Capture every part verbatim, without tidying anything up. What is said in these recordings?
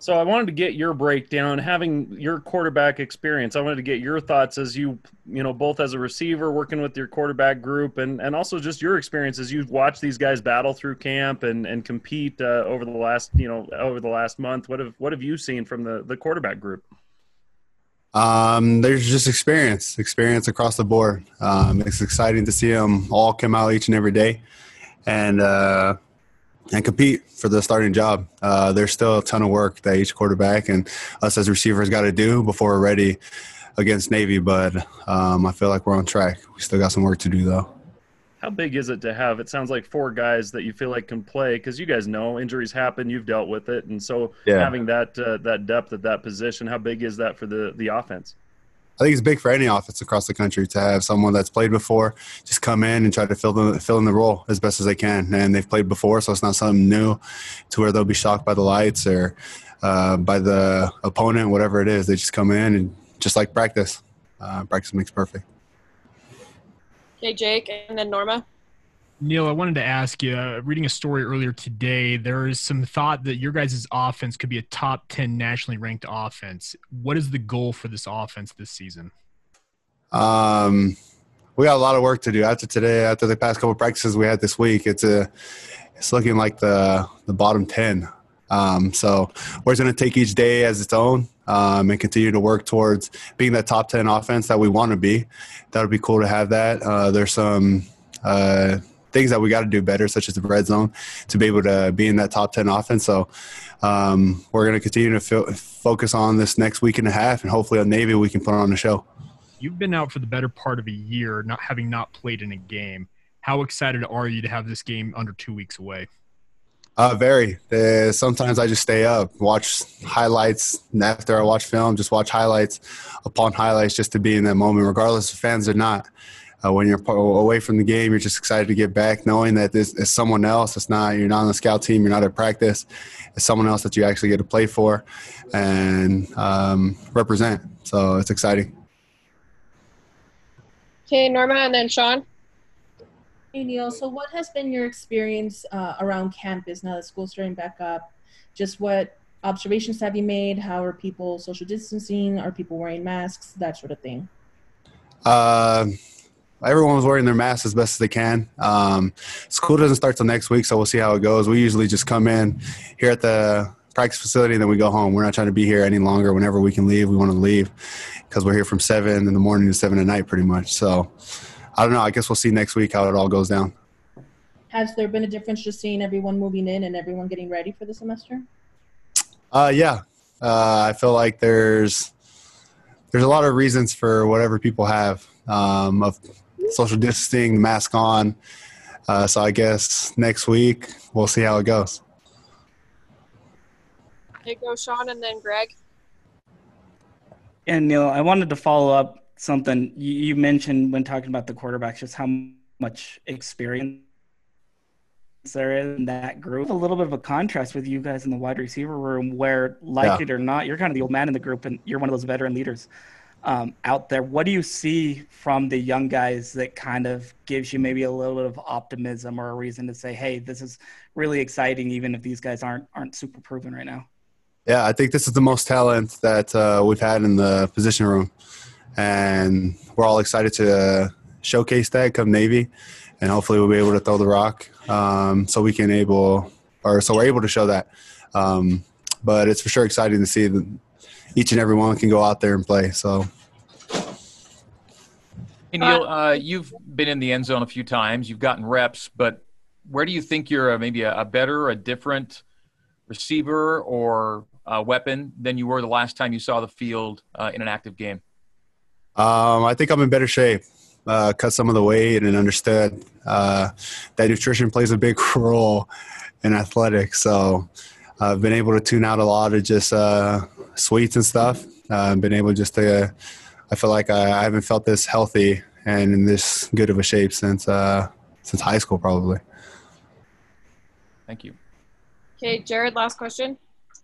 So I wanted to get your breakdown, having your quarterback experience. I wanted to get your thoughts as you, you know, both as a receiver working with your quarterback group, and and also just your experience as you've watched these guys battle through camp and and compete uh, over the last, you know, over the last month. What have what have you seen from the the quarterback group? Um, there's just experience, experience across the board. Um, it's exciting to see them all come out each and every day and uh, and compete for the starting job. Uh, there's still a ton of work that each quarterback and us as receivers got to do before we're ready against Navy, but um, I feel like we're on track. We still got some work to do, though. How big is it to have? It sounds like four guys that you feel like can play, because you guys know injuries happen. You've dealt with it, and so Yeah. having that uh, that depth at that position, how big is that for the the offense? I think it's big for any offense across the country to have someone that's played before just come in and try to fill the fill in the role as best as they can. And they've played before, so it's not something new to where they'll be shocked by the lights or uh, by the opponent, whatever it is. They just come in and just like practice. Uh, practice makes perfect. Okay, Jake, and then Norma. Neil, I wanted to ask you, uh, reading a story earlier today, there is some thought that your guys' offense could be a top ten nationally ranked offense. What is the goal for this offense this season? Um, we got a lot of work to do after today. After the past couple of practices we had this week, it's a it's looking like the the bottom ten. Um, so we're going to take each day as its own um, and continue to work towards being that top ten offense that we want to be. That would be cool to have that. Uh, there's some uh, things that we got to do better, such as the red zone, to be able to be in that top ten offense. So um, we're going to continue to fo- focus on this next week and a half, and hopefully on Navy we can put on the show. You've been out for the better part of a year, not having not played in a game. How excited are you to have this game under two weeks away? Uh, very. Uh, sometimes I just stay up, watch highlights. And after I watch film, just watch highlights upon highlights just to be in that moment, regardless if fans or not. Uh, when you're away from the game, you're just excited to get back, knowing that this is someone else. It's not, you're not on the scout team, you're not at practice. It's someone else that you actually get to play for and um, represent. So it's exciting. Okay, Norma, and then Sean. Hey, Neil. So what has been your experience uh, around campus now that school's starting back up? Just what observations have you made? How are people social distancing? Are people wearing masks? That sort of thing. Uh, everyone was wearing their masks as best as they can. Um, school doesn't start till next week, so we'll see how it goes. We usually just come in here at the practice facility and then we go home. We're not trying to be here any longer. Whenever we can leave, we want to leave because we're here from seven in the morning to seven at night pretty much. So I don't know. I guess we'll see next week how it all goes down. Has there been a difference just seeing everyone moving in and everyone getting ready for the semester? Uh, yeah. Uh, I feel like there's there's a lot of reasons for whatever people have um, of social distancing, mask on. Uh, so I guess next week we'll see how it goes. Okay, go Sean, and then Greg. And Neil, I wanted to follow up something you, you mentioned when talking about the quarterbacks, just how much experience there is in that group. A little bit of a contrast with you guys in the wide receiver room where, like Yeah. it or not, you're kind of the old man in the group and you're one of those veteran leaders um, out there. What do you see from the young guys that kind of gives you maybe a little bit of optimism or a reason to say, hey, this is really exciting, even if these guys aren't aren't super proven right now? Yeah, I think this is the most talent that uh, we've had in the position room. And we're all excited to uh, showcase that come Navy, and hopefully we'll be able to throw the rock um, so we can able or so we're able to show that. Um, but it's for sure exciting to see that each and every one can go out there and play. So, hey Neil, uh, you've been in the end zone a few times. You've gotten reps, but where do you think you're a, maybe a, a better, a different receiver or a weapon than you were the last time you saw the field uh, in an active game? Um, I think I'm in better shape. Uh, cut some of the weight and understood uh, that nutrition plays a big role in athletics. So I've been able to tune out a lot of just uh, sweets and stuff. I've uh, been able just to, uh, I feel like I, I haven't felt this healthy and in this good of a shape since uh, since high school probably. Thank you. Okay, Jared, last question.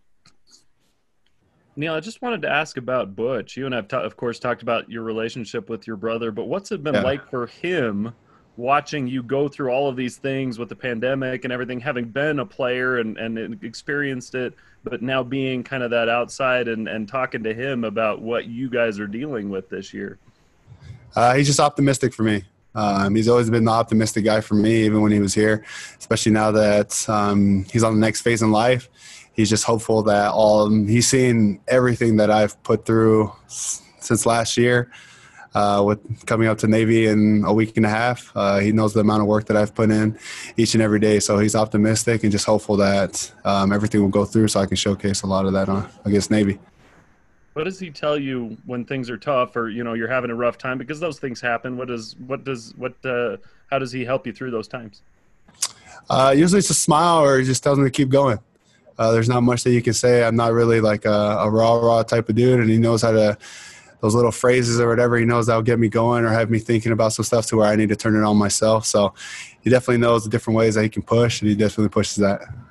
Neil, I just wanted to ask about Butch. You and I've, ta- of course, talked about your relationship with your brother, but what's it been Yeah. like for him watching you go through all of these things with the pandemic and everything, having been a player and, and experienced it, but now being kind of that outside and, and talking to him about what you guys are dealing with this year? Uh, he's just optimistic for me. Um, he's always been the optimistic guy for me, even when he was here, especially now that um, he's on the next phase in life. He's just hopeful that all um, he's seen everything that I've put through s- since last year. Uh, with coming up to Navy in a week and a half, uh, he knows the amount of work that I've put in each and every day. So he's optimistic and just hopeful that um, everything will go through, so I can showcase a lot of that on against Navy. What does he tell you when things are tough, or you know you're having a rough time? Because those things happen. What does what does what uh, how does he help you through those times? Uh, usually it's a smile, or he just tells me to keep going. Uh, there's not much that you can say. I'm not really like a, a raw raw type of dude, and he knows how to. Those little phrases or whatever, he knows that'll get me going or have me thinking about some stuff to where I need to turn it on myself. So he definitely knows the different ways that he can push, and he definitely pushes that.